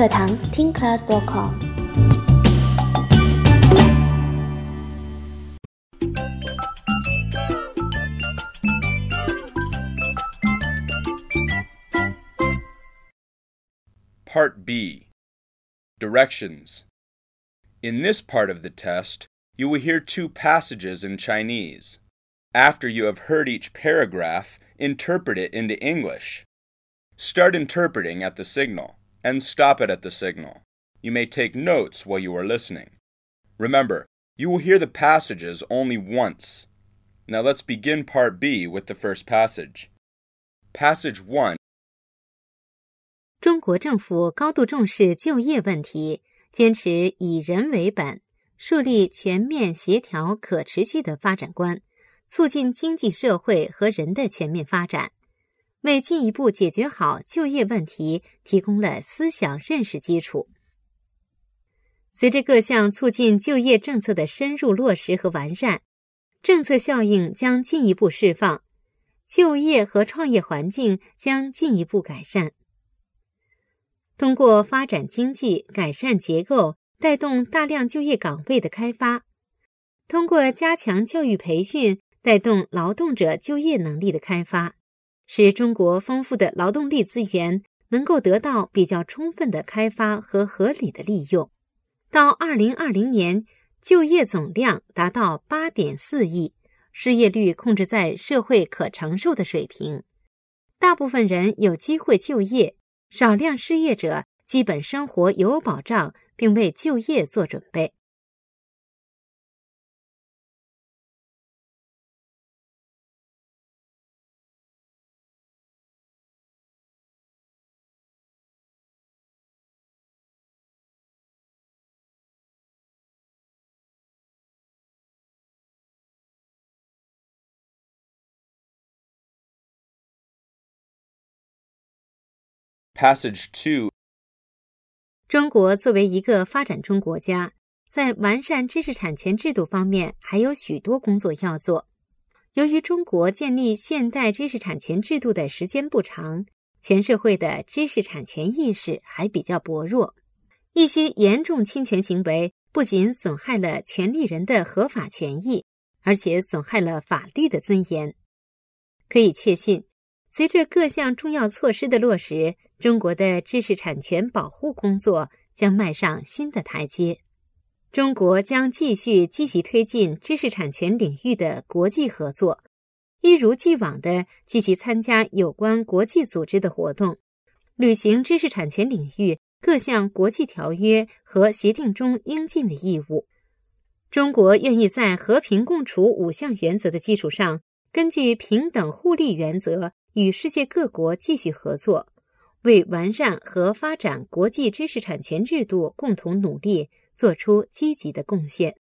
课堂听 class.com。 Part B. Directions. In this part of the test, you will hear two passages in Chinese. After you have heard each paragraph, interpret it into English. Start interpreting at the signal, and stop it at the signal. You may take notes while you are listening. Remember, you will hear the passages only once. Now let's begin Part B with the first passage. Passage 1. 中国政府高度重视就业问题，坚持以人为本，树立全面协调可持续的发展观，促进经济社会和人的全面发展，为进一步解决好就业问题提供了思想认识基础。随着各项促进就业政策的深入落实和完善，政策效应将进一步释放，就业和创业环境将进一步改善。通过发展经济、改善结构，带动大量就业岗位的开发；通过加强教育培训，带动劳动者就业能力的开发，使中国丰富的劳动力资源能够得到比较充分的开发和合理的利用。到2020年，就业总量达到 8.4 亿，失业率控制在社会可承受的水平，大部分人有机会就业，少量失业者基本生活有保障，并为就业做准备。 Passage 2. 中国作为一个发展中国家，在完善知识产权制度方面还有许多工作要做。由于中国建立现代知识产权制度的时间不长，全社会的知识产权意识还比较薄弱，一些严重侵权行为不仅损害了权利人的合法权益，而且损害了法律的尊严。可以确信，随着各项重要措施的落实，中国的知识产权保护工作将迈上新的台阶。中国将继续积极推进知识产权领域的国际合作，一如既往地积极参加有关国际组织的活动，履行知识产权领域各项国际条约和协定中应尽的义务。中国愿意在和平共处5项原则的基础上，根据平等互利原则与世界各国继续合作，为完善和发展国际知识产权制度共同努力，做出积极的贡献。